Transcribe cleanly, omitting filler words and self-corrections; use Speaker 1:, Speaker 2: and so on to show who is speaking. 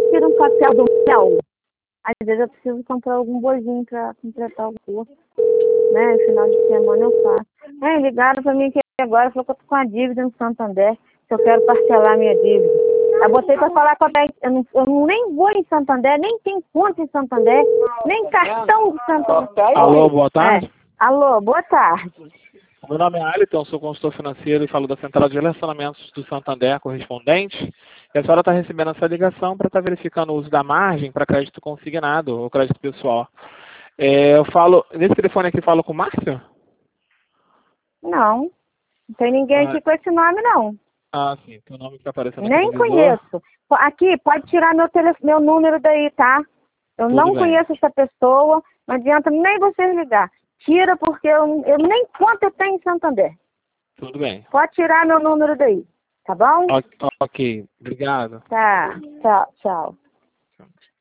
Speaker 1: tira um papel do mel. Às vezes eu preciso comprar algum bolinho para completar o curso. Né? No final de semana eu faço. Ligaram para mim aqui agora, falou que eu tô com a dívida no Santander, que eu quero parcelar minha dívida. Eu botei para falar com a eu nem vou em Santander, nem tenho conta em Santander, nem cartão de Santander.
Speaker 2: Alô, boa tarde.
Speaker 1: Alô, boa tarde.
Speaker 2: Meu nome é Aliton, sou consultor financeiro e falo da Central de Relacionamentos do Santander Correspondente. E a senhora está recebendo essa ligação para estar verificando o uso da margem para crédito consignado ou crédito pessoal. Eu falo, nesse telefone aqui falo com o Márcio?
Speaker 1: Não tem ninguém aqui com esse nome, não.
Speaker 2: Ah, sim, tem o nome que está aparecendo aqui
Speaker 1: Nem
Speaker 2: no visor.
Speaker 1: conheço. Aqui, pode tirar meu número daí, tá? Eu
Speaker 2: Tudo
Speaker 1: não
Speaker 2: bem.
Speaker 1: conheço essa pessoa, não adianta nem vocês ligar. Tira, porque eu nem conta eu tenho em Santander.
Speaker 2: Tudo bem.
Speaker 1: Pode tirar meu número daí, tá bom?
Speaker 2: Ok, obrigado.
Speaker 1: Tá, tchau.